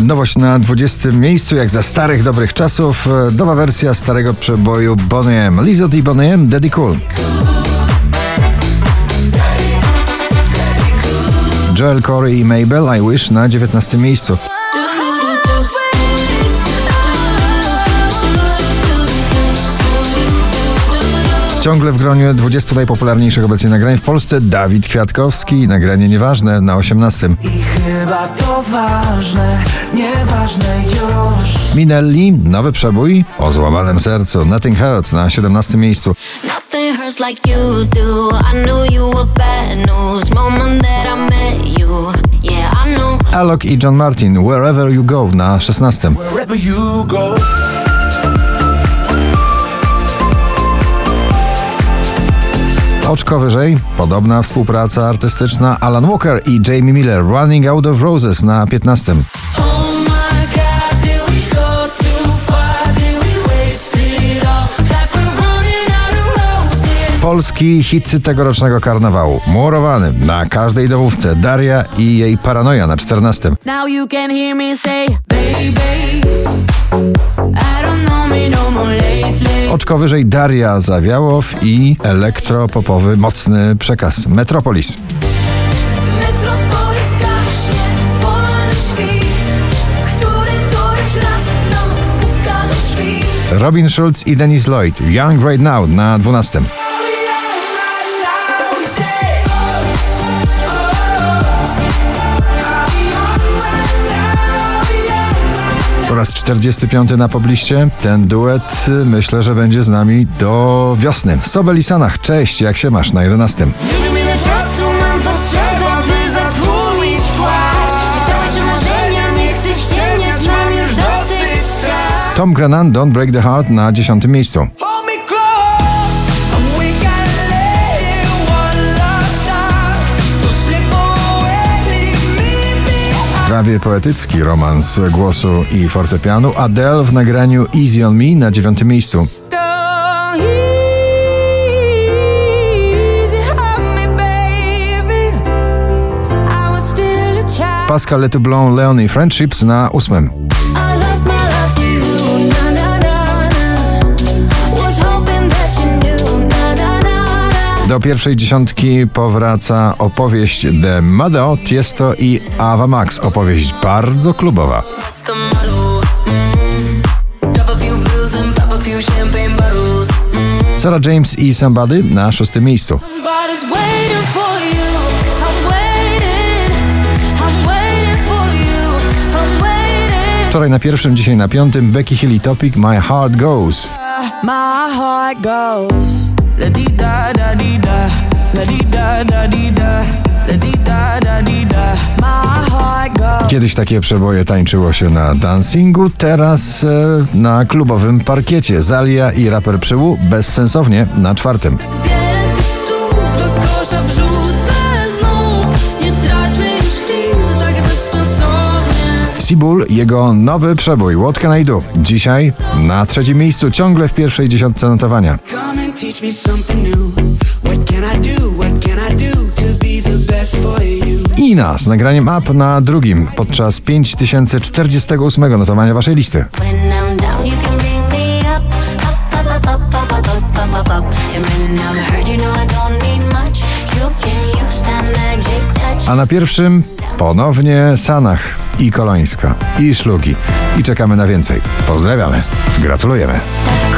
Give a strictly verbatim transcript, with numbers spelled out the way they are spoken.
Nowość na dwudziestym miejscu, jak za starych dobrych czasów, nowa wersja starego przeboju Boney M. Lizzo i Boney M, Daddy Cool. Joel Corey i Mabel, I Wish na dziewiętnastym miejscu. Ciągle w gronie dwudziestu najpopularniejszych obecnie nagrań w Polsce Dawid Kwiatkowski, nagranie Nieważne na osiemnastym. I chyba to ważne, nieważne już. Minelli, nowy przebój o złamanym sercu, Nothing Hurts na siedemnastym miejscu. Alok i John Martin, Wherever You Go na szesnastym. Oczko wyżej, podobna współpraca artystyczna Alan Walker i Jamie Miller, Running Out of Roses na piętnastym. Polski hit tegorocznego karnawału, murowany na każdej domówce, Daria i jej Paranoja na czternastym. Now you can hear me say, baby, I don't know me no more lately. Oczko wyżej Daria Zawiałow i elektropopowy mocny przekaz Metropolis. Metropolis gaśnie, wolny świt, który to już raz nam puka do drzwi. Robin Schulz i Dennis Lloyd, Young Right Now na dwunastym. Po raz czterdziesty piąty na pobliście. Ten duet myślę, że będzie z nami do wiosny. Sobel i Sanach, cześć, jak się masz na jedenastym? Nie wiem, ile czasu mam potrzeba, by zatłumić płacz. I to już marzenia, nie chcę ściemniać, mam już dosyć strach. Tom Grennan, Don't Break the Heart na dziesiątym miejscu. Prawie poetycki romans głosu i fortepianu Adele w nagraniu Easy on Me na dziewiątym miejscu. Pascal Letoublon, Leonie Friendships na ósmym. Do pierwszej dziesiątki powraca opowieść The Mado, Tiesto i Ava Max. Opowieść bardzo klubowa. Sarah James i Somebody na szóstym miejscu. Wczoraj na pierwszym, dzisiaj na piątym Becky Hill i Topic, My Heart Goes. My heart goes. Kiedyś takie przeboje tańczyło się na dancingu, teraz e, na klubowym parkiecie. Zalia i raper Przyłu bezsensownie na czwartym. Sibul, jego nowy przebój What Can I Do? Dzisiaj na trzecim miejscu, ciągle w pierwszej dziesiątce notowania. Ina z nagraniem Up na drugim podczas pięć tysięcy czterdziestego ósmego notowania waszej listy. A na pierwszym ponownie Sanach i Kolońska i Szlugi. I czekamy na więcej. Pozdrawiamy. Gratulujemy.